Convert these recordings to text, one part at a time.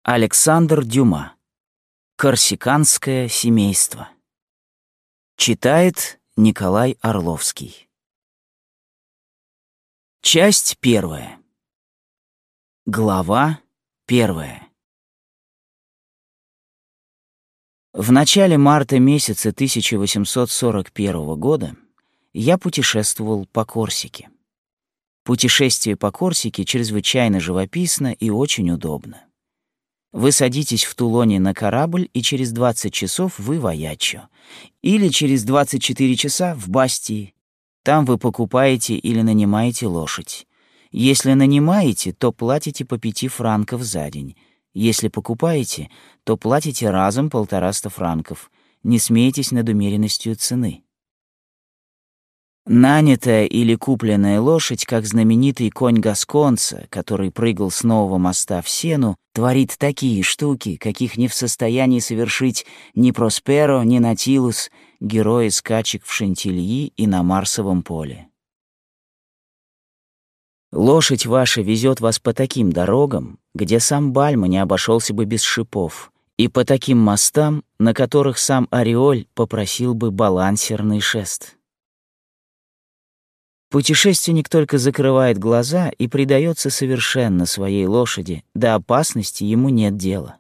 Александр Дюма. Корсиканское семейство. Читает Николай Орловский. Часть первая. Глава первая. В начале марта месяца 1841 года я путешествовал по Корсике. Путешествие по Корсике чрезвычайно живописно и очень удобно. Вы садитесь в Тулоне на корабль, и через 20 часов вы в Аяччо. Или через 24 часа в Бастии. Там вы покупаете или нанимаете лошадь. Если нанимаете, то платите по 5 франков за день. Если покупаете, то платите разом 150 франков. Не смейтесь над умеренностью цены. Нанятая или купленная лошадь, как знаменитый конь гасконца, который прыгал с нового моста в Сену, творит такие штуки, каких не в состоянии совершить ни Просперо, ни Натилус, герои скачек в Шантильи и на Марсовом поле. Лошадь ваша везет вас по таким дорогам, где сам Бальма не обошелся бы без шипов, и по таким мостам, на которых сам Ореоль попросил бы балансерный шест. Путешественник только закрывает глаза и предается совершенно своей лошади, до опасности ему нет дела.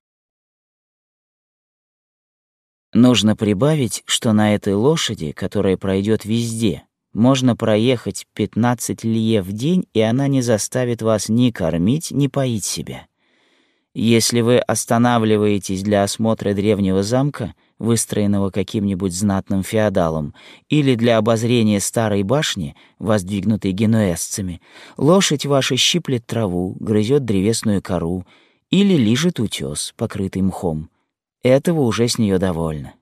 Нужно прибавить, что на этой лошади, которая пройдет везде, можно проехать 15 лье в день, и она не заставит вас ни кормить, ни поить себя. Если вы останавливаетесь для осмотра древнего замка, выстроенного каким-нибудь знатным феодалом, или для обозрения старой башни, воздвигнутой генуэзцами, лошадь ваша щиплет траву, грызет древесную кору или лижет утес, покрытый мхом. Этого уже с нее довольно.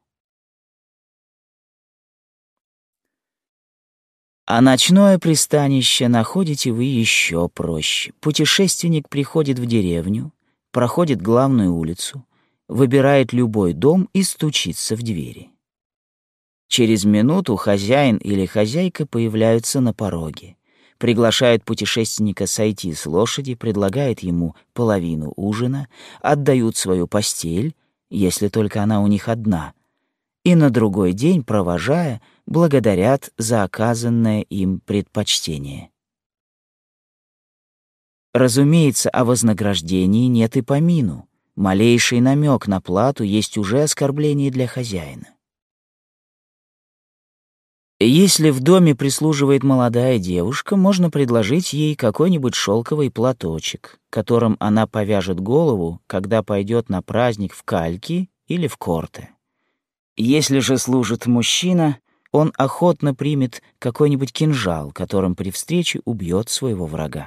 А ночное пристанище находите вы еще проще. Путешественник приходит в деревню, проходит главную улицу, выбирает любой дом и стучится в двери. Через минуту хозяин или хозяйка появляются на пороге, приглашают путешественника сойти с лошади, предлагают ему половину ужина, отдают свою постель, если только она у них одна, и на другой день, провожая, благодарят за оказанное им предпочтение. Разумеется, о вознаграждении нет и помину. Малейший намек на плату есть уже оскорбление для хозяина. Если в доме прислуживает молодая девушка, можно предложить ей какой-нибудь шелковый платочек, которым она повяжет голову, когда пойдет на праздник в Кальки или в Корте. Если же служит мужчина, он охотно примет какой-нибудь кинжал, которым при встрече убьет своего врага.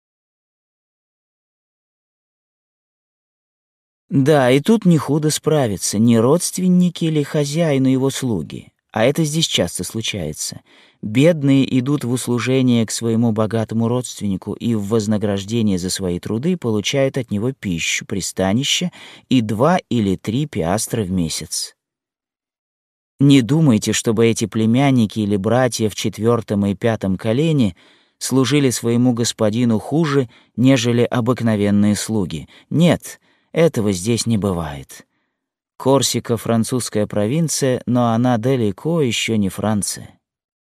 Да, и тут не худо справиться, не родственники или хозяин и его слуги, а это здесь часто случается. Бедные идут в услужение к своему богатому родственнику и в вознаграждение за свои труды получают от него пищу, пристанище и 2 или 3 пиастра в месяц. Не думайте, чтобы эти племянники или братья в 4-м и 5-м колене служили своему господину хуже, нежели обыкновенные слуги. Нет, этого здесь не бывает. Корсика — французская провинция, но она далеко еще не Франция.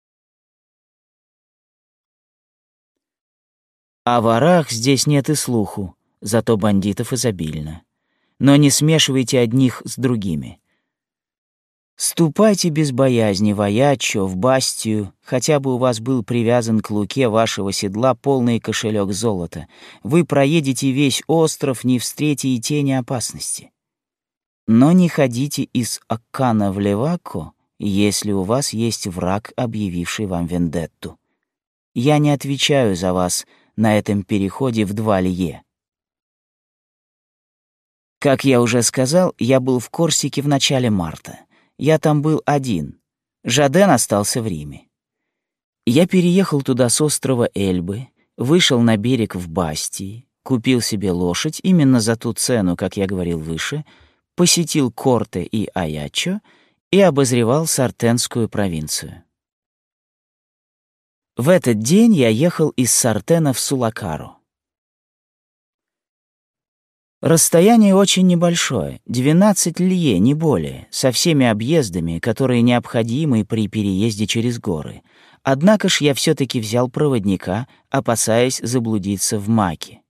О ворах здесь нет и слуху, зато бандитов изобильно. Но не смешивайте одних с другими. Ступайте без боязни в Аяччо, в Бастию, хотя бы у вас был привязан к луке вашего седла полный кошелек золота. Вы проедете весь остров, не встретите и тени опасности. Но не ходите из Аккана в Левакко, если у вас есть враг, объявивший вам вендетту. Я не отвечаю за вас на этом переходе в 2 лье. Как я уже сказал, я был в Корсике в начале марта. Я там был один. Жаден остался в Риме. Я переехал туда с острова Эльбы, вышел на берег в Бастии, купил себе лошадь именно за ту цену, как я говорил выше, посетил Корте и Аяччо и обозревал Сартенскую провинцию. В этот день я ехал из Сартена в Сулакару. Расстояние очень небольшое, 12 лье, не более, со всеми объездами, которые необходимы при переезде через горы. Однако ж я все-таки взял проводника, опасаясь заблудиться в Маке.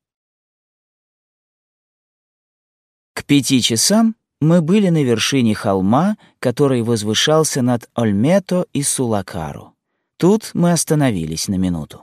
К 5 часам мы были на вершине холма, который возвышался над Ольмето и Сулакару. Тут мы остановились на минуту.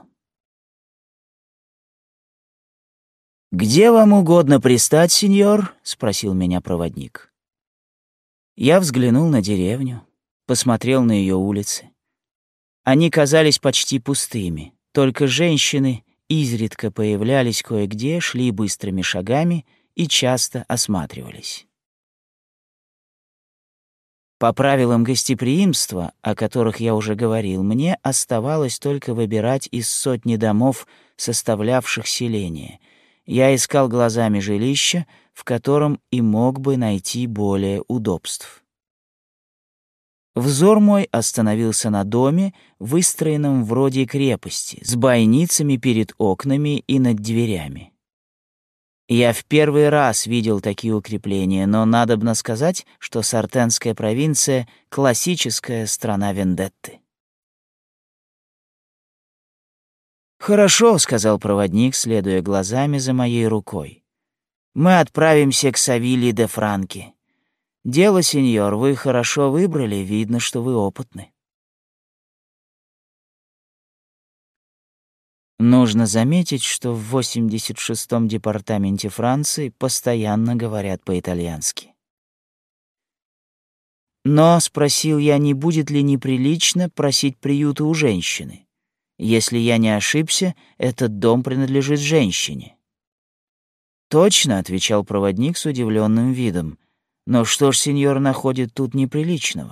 «Где вам угодно пристать, сеньор?» — спросил меня проводник. Я взглянул на деревню, посмотрел на ее улицы. Они казались почти пустыми, только женщины изредка появлялись кое-где, шли быстрыми шагами и часто осматривались. По правилам гостеприимства, о которых я уже говорил, мне оставалось только выбирать из сотни домов, составлявших селение. Я искал глазами жилище, в котором и мог бы найти более удобств. Взор мой остановился на доме, выстроенном вроде крепости, с бойницами перед окнами и над дверями. Я в первый раз видел такие укрепления, но надобно сказать, что Сартенская провинция — классическая страна вендетты. «Хорошо», — сказал проводник, следуя глазами за моей рукой. «Мы отправимся к Савильи де Франки. Дело, сеньор, вы хорошо выбрали, видно, что вы опытны». Нужно заметить, что в 86-м департаменте Франции постоянно говорят по-итальянски. Но спросил я, не будет ли неприлично просить приюта у женщины. Если я не ошибся, этот дом принадлежит женщине. «Точно», — отвечал проводник с удивленным видом. «Но что ж сеньор находит тут неприличного?»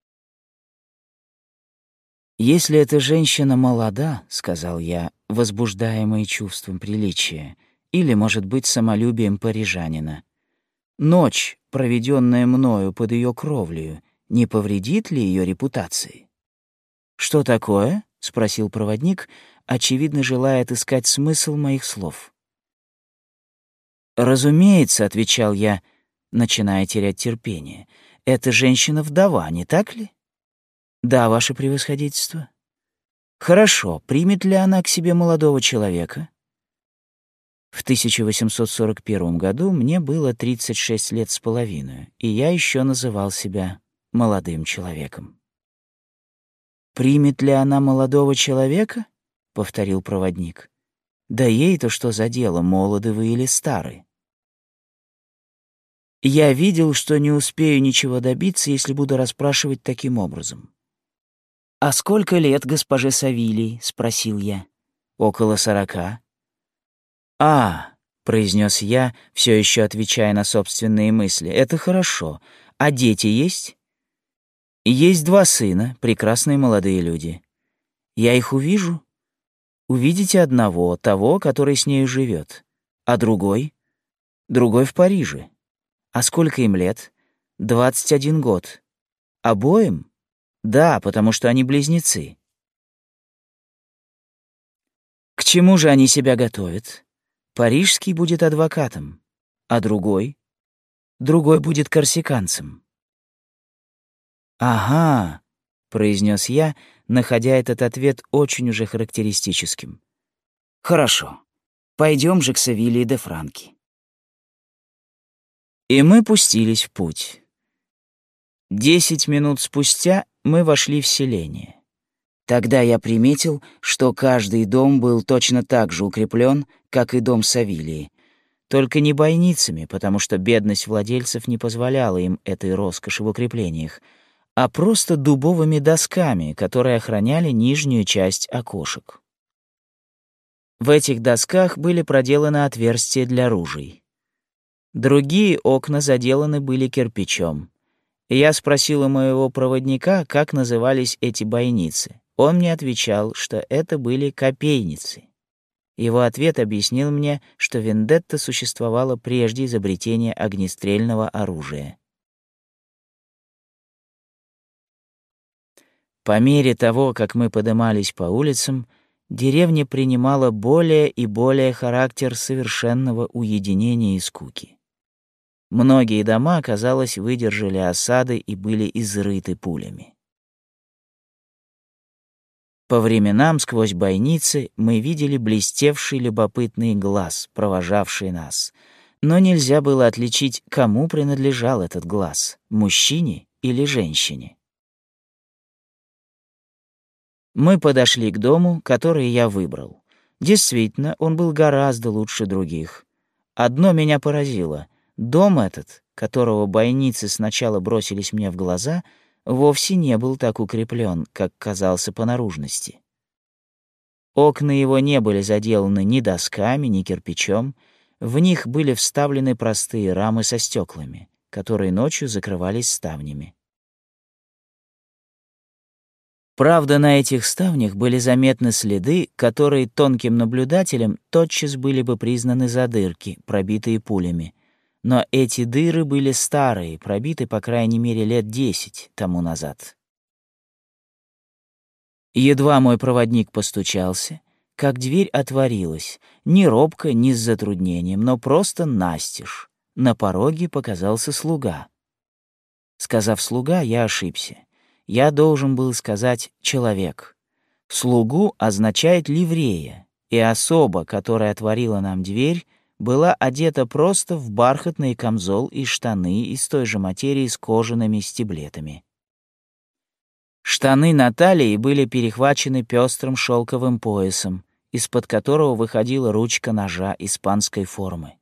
«Если эта женщина молода, — сказал я, возбуждаемый чувством приличия, или, может быть, самолюбием парижанина, ночь, проведенная мною под ее кровлею, не повредит ли ее репутации?» «Что такое?» — спросил проводник, очевидно желая отыскать смысл моих слов. «Разумеется, — отвечал я, начиная терять терпение, — эта женщина вдова, не так ли?» «Да, ваше превосходительство». «Хорошо. Примет ли она к себе молодого человека?» В 1841 году мне было 36 лет с половиной, и я еще называл себя молодым человеком. «Примет ли она молодого человека?» — повторил проводник. «Да ей-то что за дело, молоды вы или стары?» Я видел, что не успею ничего добиться, если буду расспрашивать таким образом. «А сколько лет госпоже Савилии?» — спросил я. «Около 40». «А», — произнес я, все еще отвечая на собственные мысли, — «это хорошо. А дети есть?» «Есть 2 сына, прекрасные молодые люди. Я их увижу?» «Увидите одного, того, который с нею живет. А другой?» «Другой в Париже». «А сколько им лет?» 21 год. «Обоим?» «Да, потому что они близнецы». «К чему же они себя готовят?» «Парижский будет адвокатом, а другой?» «Другой будет корсиканцем». «Ага», — произнес я, находя этот ответ очень уже характеристическим. «Хорошо, пойдем же к Савильи де Франки». И мы пустились в путь. 10 минут спустя мы вошли в селение. Тогда я приметил, что каждый дом был точно так же укреплен, как и дом Савилии, только не бойницами, потому что бедность владельцев не позволяла им этой роскоши в укреплениях, а просто дубовыми досками, которые охраняли нижнюю часть окошек. В этих досках были проделаны отверстия для ружей. Другие окна заделаны были кирпичом. И я спросил у моего проводника, как назывались эти бойницы. Он мне отвечал, что это были копейницы. Его ответ объяснил мне, что вендетта существовала прежде изобретения огнестрельного оружия. По мере того, как мы подымались по улицам, деревня принимала более и более характер совершенного уединения и скуки. Многие дома, казалось, выдержали осады и были изрыты пулями. По временам сквозь бойницы мы видели блестевший любопытный глаз, провожавший нас. Но нельзя было отличить, кому принадлежал этот глаз — мужчине или женщине. Мы подошли к дому, который я выбрал. Действительно, он был гораздо лучше других. Одно меня поразило. Дом этот, которого бойницы сначала бросились мне в глаза, вовсе не был так укреплен, как казался по наружности. Окна его не были заделаны ни досками, ни кирпичом, в них были вставлены простые рамы со стеклами, которые ночью закрывались ставнями. Правда, на этих ставнях были заметны следы, которые тонким наблюдателям тотчас были бы признаны за дырки, пробитые пулями. Но эти дыры были старые, пробиты по крайней мере лет 10 тому назад. Едва мой проводник постучался, как дверь отворилась, не робко, не с затруднением, но просто настежь. На пороге показался слуга. Сказав «слуга», я ошибся. Я должен был сказать «человек». «Слугу» означает «ливрея», и особа, которая отворила нам дверь, была одета просто в бархатный камзол и штаны из той же материи с кожаными стеблетами. Штаны на талии были перехвачены пестрым шелковым поясом, из-под которого выходила ручка ножа испанской формы.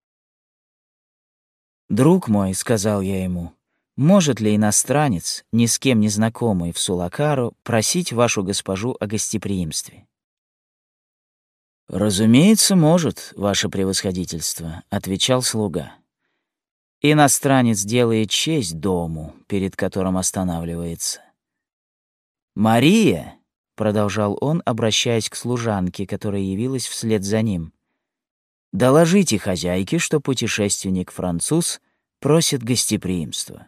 «Друг мой», — сказал я ему, — «может ли иностранец, ни с кем не знакомый в Сулакару, просить вашу госпожу о гостеприимстве?» «Разумеется, может, ваше превосходительство», — отвечал слуга. «Иностранец делает честь дому, перед которым останавливается». «Мария», — продолжал он, обращаясь к служанке, которая явилась вслед за ним, — «доложите хозяйке, что путешественник-француз просит гостеприимства».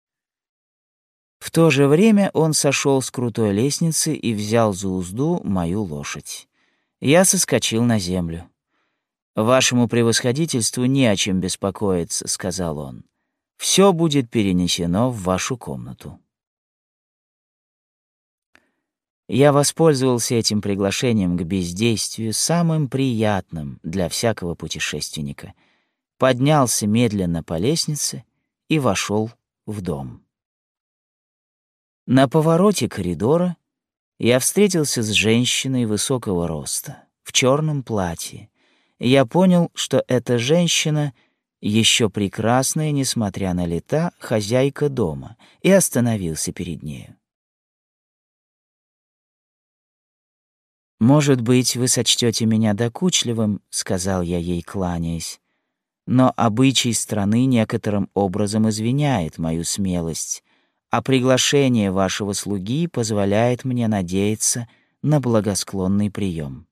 В то же время он сошел с крутой лестницы и взял за узду мою лошадь. Я соскочил на землю. «Вашему превосходительству не о чем беспокоиться», — сказал он. «Все будет перенесено в вашу комнату». Я воспользовался этим приглашением к бездействию, самым приятным для всякого путешественника. Поднялся медленно по лестнице и вошел в дом. На повороте коридора я встретился с женщиной высокого роста, в черном платье. Я понял, что эта женщина, еще прекрасная, несмотря на лета, хозяйка дома, и остановился перед нею. «Может быть, вы сочтете меня докучливым», — сказал я ей, кланяясь, «но обычай страны некоторым образом извиняет мою смелость, а приглашение вашего слуги позволяет мне надеяться на благосклонный прием».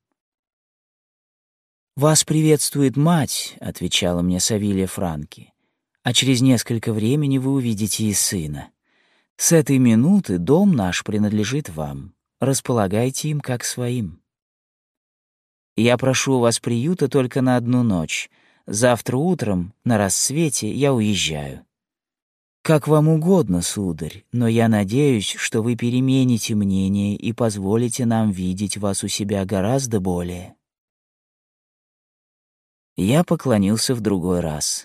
«Вас приветствует мать», — отвечала мне Савилья Франки, «а через несколько времени вы увидите и сына. С этой минуты дом наш принадлежит вам. Располагайте им как своим. Я прошу у вас приюта только на одну ночь. Завтра утром, на рассвете, я уезжаю. Как вам угодно, сударь, но я надеюсь, что вы перемените мнение и позволите нам видеть вас у себя гораздо более». Я поклонился в другой раз.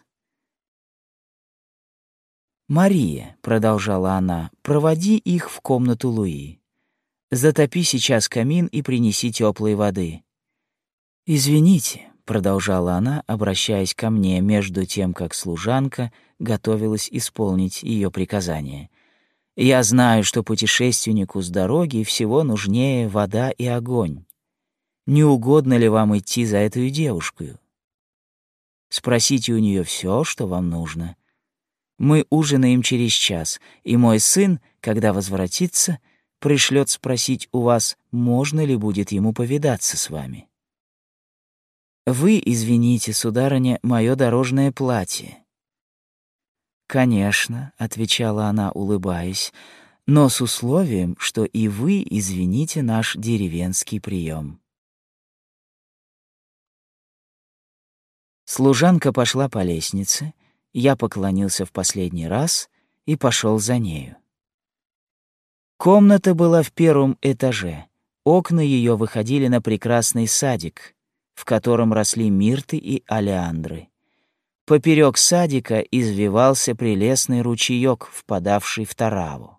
«Мария», — продолжала она, — «проводи их в комнату Луи. Затопи сейчас камин и принеси теплой воды». «Извините», — продолжала она, обращаясь ко мне между тем, как служанка готовилась исполнить ее приказание. «Я знаю, что путешественнику с дороги всего нужнее вода и огонь. Не угодно ли вам идти за этой девушкой? Спросите у нее все, что вам нужно. Мы ужинаем через час, и мой сын, когда возвратится, пришлет спросить у вас, можно ли будет ему повидаться с вами. Вы извините, сударыня, мое дорожное платье». «Конечно», — отвечала она, улыбаясь, «но с условием, что и вы извините наш деревенский прием». Служанка пошла по лестнице, Я поклонился в последний раз и пошел за нею. Комната была в первом этаже. Окна ее выходили на прекрасный садик, в котором росли мирты и олеандры. Поперек садика извивался прелестный ручеёк, впадавший в Тараву.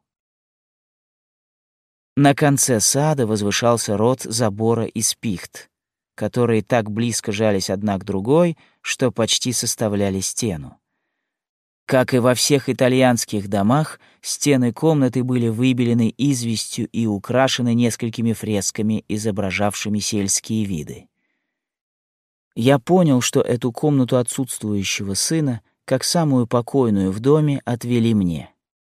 На конце сада возвышался рот забора из пихт, которые так близко жались одна к другой, что почти составляли стену. Как и во всех итальянских домах, стены комнаты были выбелены известью и украшены несколькими фресками, изображавшими сельские виды. Я понял, что эту комнату отсутствующего сына, как самую покойную в доме, отвели мне.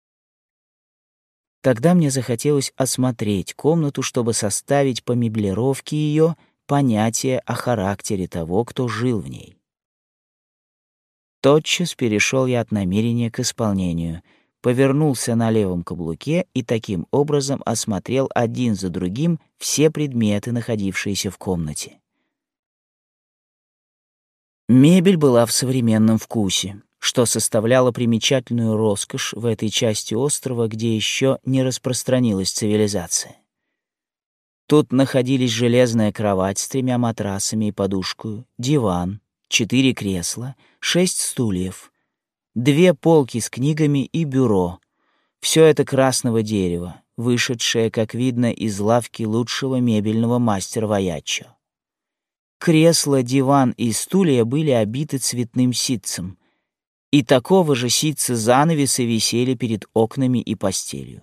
Тогда мне захотелось осмотреть комнату, чтобы составить по меблировке ее понятие о характере того, кто жил в ней. Тотчас перешел я от намерения к исполнению, повернулся на левом каблуке и таким образом осмотрел один за другим все предметы, находившиеся в комнате. Мебель была в современном вкусе, что составляло примечательную роскошь в этой части острова, где еще не распространилась цивилизация. Тут находились железная кровать с 3 матрасами и подушкой, диван, 4 кресла, 6 стульев, 2 полки с книгами и бюро. Все это красного дерева, вышедшее, как видно, из лавки лучшего мебельного мастера Ваяччо. Кресла, диван и стулья были обиты цветным ситцем, и такого же ситца занавесы висели перед окнами и постелью.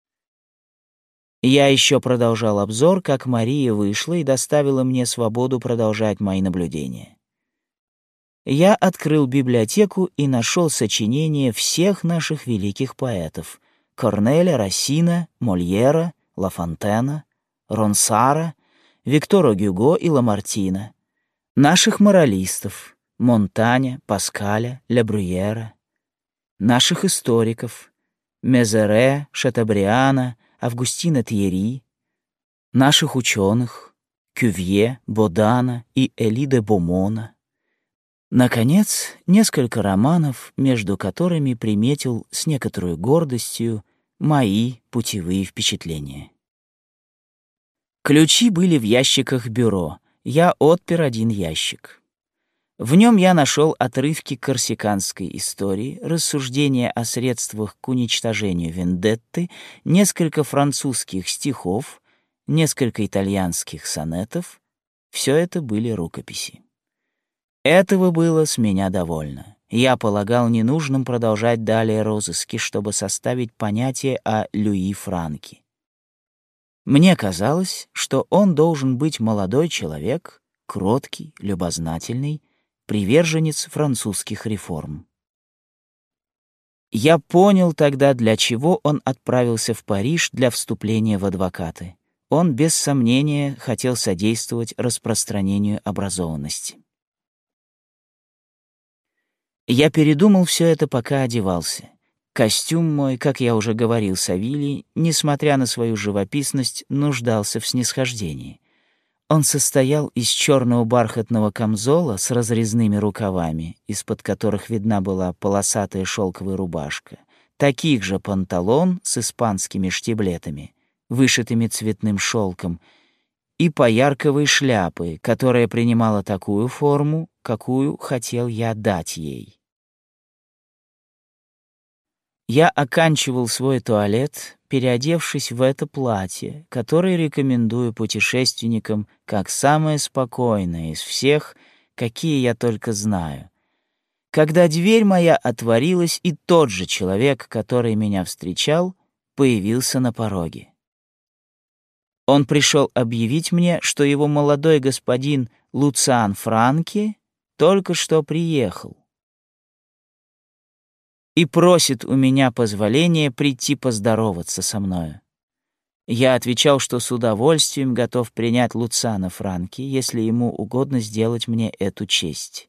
Я еще продолжал обзор, как Мария вышла и доставила мне свободу продолжать мои наблюдения. Я открыл библиотеку и нашел сочинения всех наших великих поэтов — Корнеля, Рассина, Мольера, Ла Фонтена, Ронсара, Виктора Гюго и Ламартина, наших моралистов — Монтаня, Паскаля, Ля Брюера, наших историков — Мезере, Шатабриана, Августина Тьерри, наших ученых — Кювье, Бодана и Эли де Бомона. Наконец, несколько романов, между которыми приметил с некоторой гордостью мои путевые впечатления. Ключи были в ящиках бюро. Я отпер один ящик. В нем я нашел отрывки корсиканской истории, рассуждения о средствах к уничтожению вендетты, несколько французских стихов, несколько итальянских сонетов. Все это были рукописи. Этого было с меня довольно. Я полагал ненужным продолжать далее розыски, чтобы составить понятие о Люи Франке. Мне казалось, что он должен быть молодой человек, кроткий, любознательный, приверженец французских реформ. Я понял тогда, для чего он отправился в Париж для вступления в адвокаты. Он, без сомнения, хотел содействовать распространению образованности. Я передумал все это, пока одевался. Костюм мой, как я уже говорил Савилий, несмотря на свою живописность, нуждался в снисхождении. Он состоял из черного бархатного камзола с разрезными рукавами, из-под которых видна была полосатая шелковая рубашка, таких же панталон с испанскими штиблетами, вышитыми цветным шелком, и поярковой шляпы, которая принимала такую форму, какую хотел я дать ей. Я оканчивал свой туалет, переодевшись в это платье, которое рекомендую путешественникам как самое спокойное из всех, какие я только знаю. Когда дверь моя отворилась, и тот же человек, который меня встречал, появился на пороге. Он пришел объявить мне, что его молодой господин Луциан Франке только что приехал и просит у меня позволения прийти поздороваться со мною. Я отвечал, что с удовольствием готов принять Луциана Франке, если ему угодно сделать мне эту честь.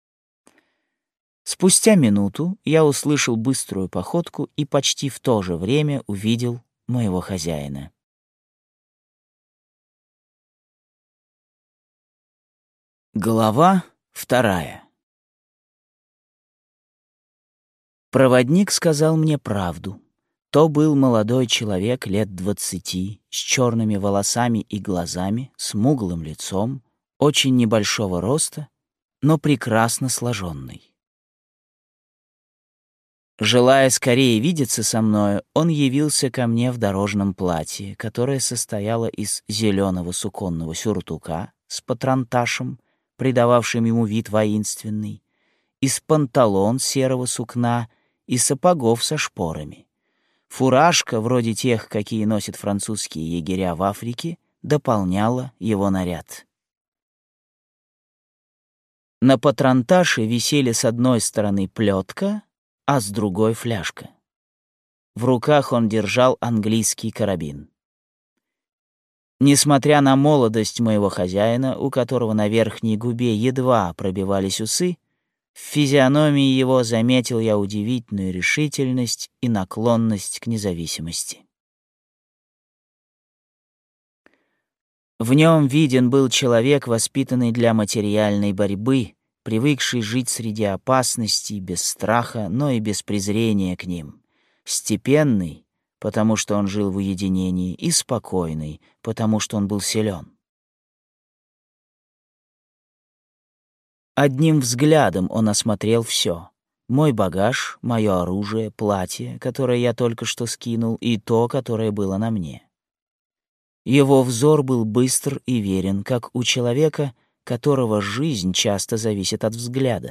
Спустя минуту я услышал быструю походку и почти в то же время увидел моего хозяина. Глава 2. Проводник сказал мне правду. То был молодой человек лет 20, с черными волосами и глазами, смуглым лицом, очень небольшого роста, но прекрасно сложенный. Желая скорее видеться со мною, он явился ко мне в дорожном платье, которое состояло из зеленого суконного сюртука с патронташем, придававшим ему вид воинственный, из панталон серого сукна и сапогов со шпорами. Фуражка, вроде тех, какие носят французские егеря в Африке, дополняла его наряд. На патронташе висели с одной стороны плетка, а с другой — фляжка. В руках он держал английский карабин. Несмотря на молодость моего хозяина, у которого на верхней губе едва пробивались усы, в физиономии его заметил я удивительную решительность и наклонность к независимости. В нем виден был человек, воспитанный для материальной борьбы, привыкший жить среди опасностей без страха, но и без презрения к ним, степенный, потому что он жил в уединении, и спокойный, потому что он был силен. Одним взглядом он осмотрел все: мой багаж, мое оружие, платье, которое я только что скинул, и то, которое было на мне. Его взор был быстр и верен, как у человека, которого жизнь часто зависит от взгляда.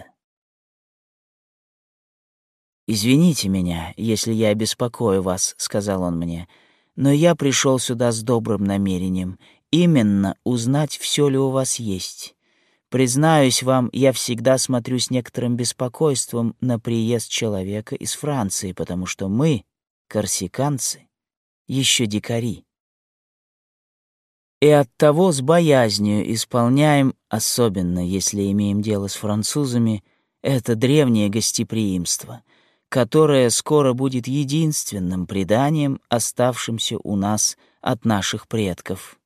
«Извините меня, если я беспокою вас», — сказал он мне, «но я пришел сюда с добрым намерением, именно узнать, все ли у вас есть. Признаюсь вам, я всегда смотрю с некоторым беспокойством на приезд человека из Франции, потому что мы, корсиканцы, еще дикари. И оттого с боязнью исполняем, особенно если имеем дело с французами, это древнее гостеприимство, которое скоро будет единственным преданием, оставшимся у нас от наших предков».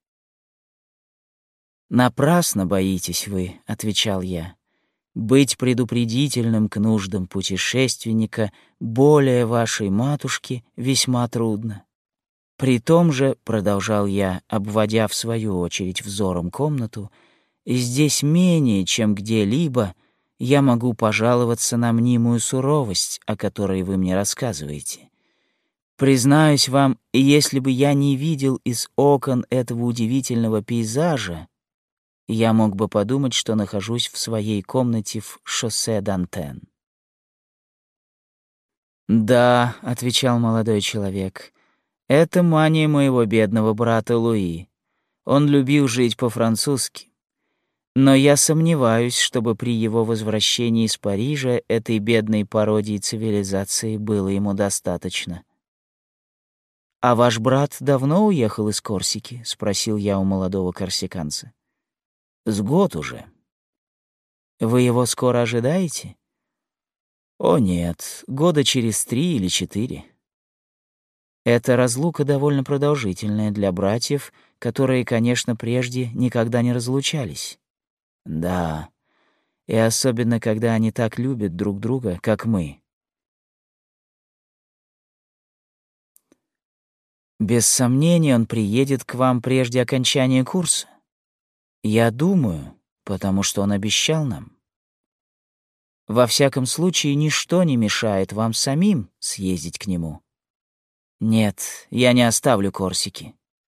«Напрасно боитесь вы», — отвечал я. «Быть предупредительным к нуждам путешественника более вашей матушки весьма трудно. При том же, — продолжал я, обводя в свою очередь взором комнату, — здесь менее, чем где-либо, я могу пожаловаться на мнимую суровость, о которой вы мне рассказываете. Признаюсь вам, если бы я не видел из окон этого удивительного пейзажа, я мог бы подумать, что нахожусь в своей комнате в шоссе д'Антен». «Да», — отвечал молодой человек, — «это мания моего бедного брата Луи. Он любил жить по-французски. Но я сомневаюсь, чтобы при его возвращении из Парижа этой бедной пародии цивилизации было ему достаточно». «А ваш брат давно уехал из Корсики?» — спросил я у молодого корсиканца. «С год уже». «Вы его скоро ожидаете?» «О нет, года через 3 или 4. Эта разлука довольно продолжительная для братьев, которые, конечно, прежде никогда не разлучались. Да, и особенно, когда они так любят друг друга, как мы. Без сомнения, он приедет к вам прежде окончания курса. Я думаю, потому что он обещал нам. Во всяком случае, ничто не мешает вам самим съездить к нему. Нет, я не оставлю Корсики».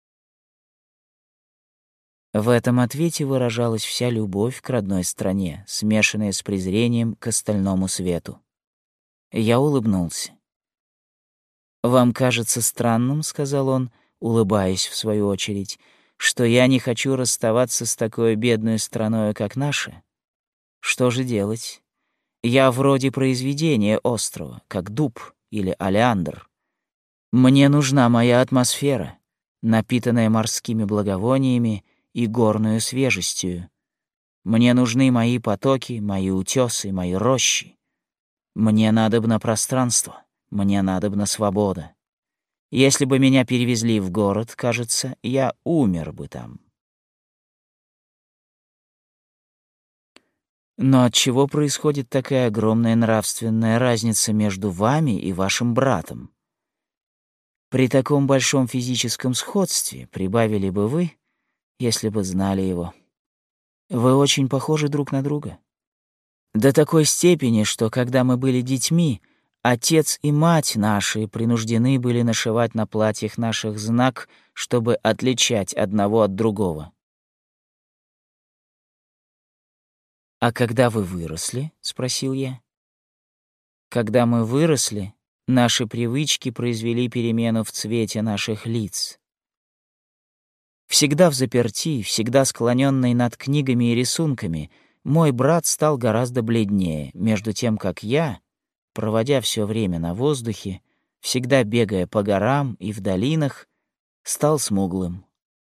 В этом ответе выражалась вся любовь к родной стране, смешанная с презрением к остальному свету. Я улыбнулся. «Вам кажется странным, — сказал он, улыбаясь в свою очередь, — что я не хочу расставаться с такой бедной страной, как наша? Что же делать? Я вроде произведения острова, как дуб или олеандр. Мне нужна моя атмосфера, напитанная морскими благовониями и горную свежестью. Мне нужны мои потоки, мои утёсы, мои рощи. Мне надобно пространство, мне надобна свобода. Если бы меня перевезли в город, кажется, я умер бы там». Но отчего происходит такая огромная нравственная разница между вами и вашим братом? При таком большом физическом сходстве прибавили бы вы, если бы знали его. Вы очень похожи друг на друга. До такой степени, что когда мы были детьми, отец и мать наши принуждены были нашивать на платьях наших знак, чтобы отличать одного от другого. «А когда вы выросли?» — спросил я. «Когда мы выросли, наши привычки произвели перемену в цвете наших лиц. Всегда взаперти, всегда склоненный над книгами и рисунками, мой брат стал гораздо бледнее, между тем как я, проводя все время на воздухе, всегда бегая по горам и в долинах, стал смуглым.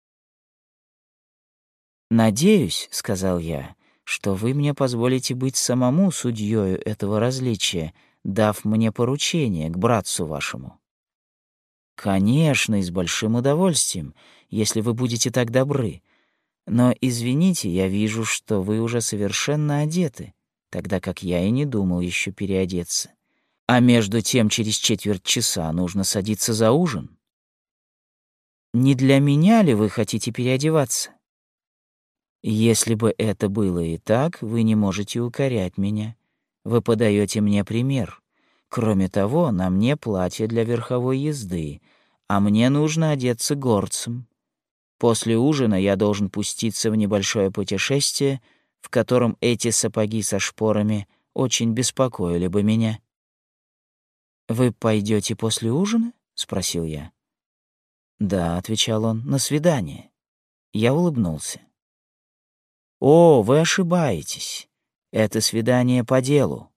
«Надеюсь, — сказал я, — что вы мне позволите быть самому судьёю этого различия, дав мне поручение к братцу вашему». «Конечно, и с большим удовольствием, если вы будете так добры. Но, извините, я вижу, что вы уже совершенно одеты, тогда как я и не думал еще переодеться. А между тем через четверть часа нужно садиться за ужин. Не для меня ли вы хотите переодеваться? Если бы это было и так, вы не можете укорять меня. Вы подаете мне пример. Кроме того, на мне платье для верховой езды, а мне нужно одеться горцем. После ужина я должен пуститься в небольшое путешествие, в котором эти сапоги со шпорами очень беспокоили бы меня. «Вы пойдете после ужина?» — спросил я. «Да», — отвечал он, — «на свидание». Я улыбнулся. «О, вы ошибаетесь. Это свидание по делу.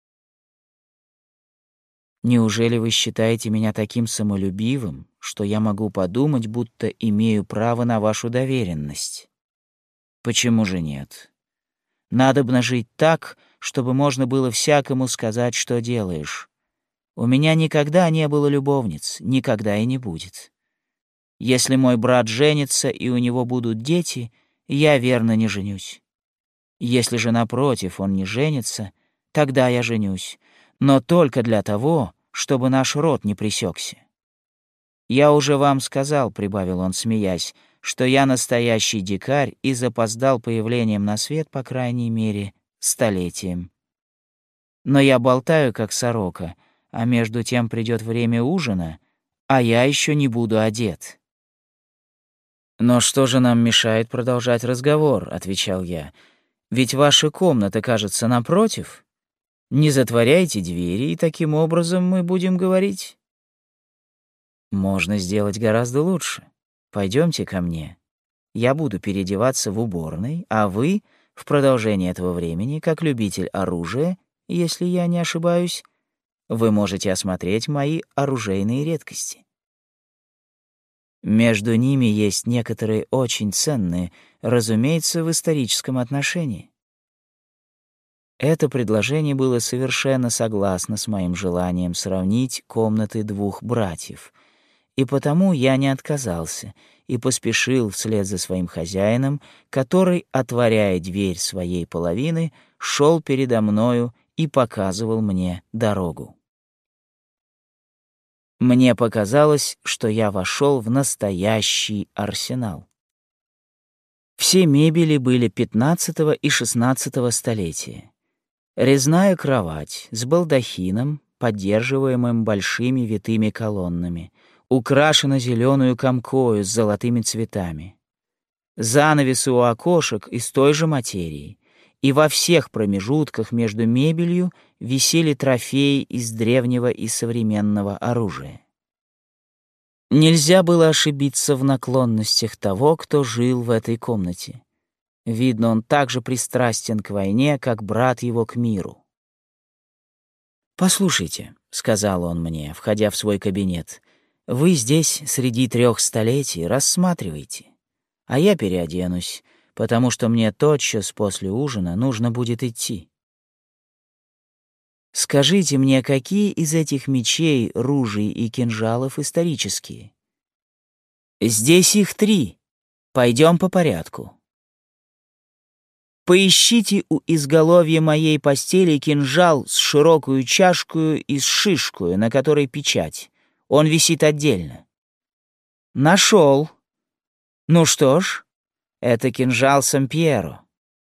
Неужели вы считаете меня таким самолюбивым, что я могу подумать, будто имею право на вашу доверенность? Почему же нет? Надобно жить так, чтобы можно было всякому сказать, что делаешь. У меня никогда не было любовниц, никогда и не будет. Если мой брат женится и у него будут дети, я верно не женюсь. Если же, напротив, он не женится, тогда я женюсь, но только для того, чтобы наш род не пресекся. Я уже вам сказал, — прибавил он, смеясь, — что я настоящий дикарь и запоздал появлением на свет, по крайней мере, столетием. Но я болтаю, как сорока, а между тем придет время ужина, а я еще не буду одет. «Но что же нам мешает продолжать разговор?» — отвечал я. «Ведь ваша комната, кажется, напротив. Не затворяйте двери, и таким образом мы будем говорить». «Можно сделать гораздо лучше. Пойдемте ко мне. Я буду переодеваться в уборной, а вы, в продолжение этого времени, как любитель оружия, если я не ошибаюсь, вы можете осмотреть мои оружейные редкости. Между ними есть некоторые очень ценные, разумеется, в историческом отношении». Это предложение было совершенно согласно с моим желанием сравнить комнаты двух братьев, и потому я не отказался и поспешил вслед за своим хозяином, который, отворяя дверь своей половины, шел передо мною и показывал мне дорогу. Мне показалось, что я вошел в настоящий арсенал. Все мебели были XV и XVI столетия. Резная кровать с балдахином, поддерживаемым большими витыми колоннами, украшена зеленую комкою с золотыми цветами. Занавесы у окошек из той же материи, и во всех промежутках между мебелью висели трофеи из древнего и современного оружия. Нельзя было ошибиться в наклонностях того, кто жил в этой комнате. Видно, он так же пристрастен к войне, как брат его к миру. «Послушайте», — сказал он мне, входя в свой кабинет, — «вы здесь среди 3 столетий, рассматривайте, а я переоденусь, потому что мне тотчас после ужина нужно будет идти. Скажите мне, какие из этих мечей, ружей и кинжалов исторические?» «Здесь их 3. Пойдем по порядку». Поищите у изголовья моей постели кинжал с широкую чашкую и с шишкою, на которой печать. Он висит отдельно. Нашел. Ну что ж, это кинжал Сампьеро.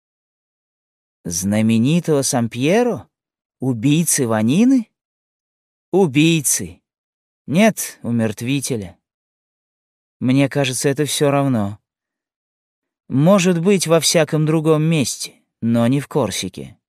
Знаменитого Сампьеро? Убийцы Ванины? Убийцы. Нет, умертвителя. Мне кажется, это все равно. Может быть, во всяком другом месте, но не в Корсике.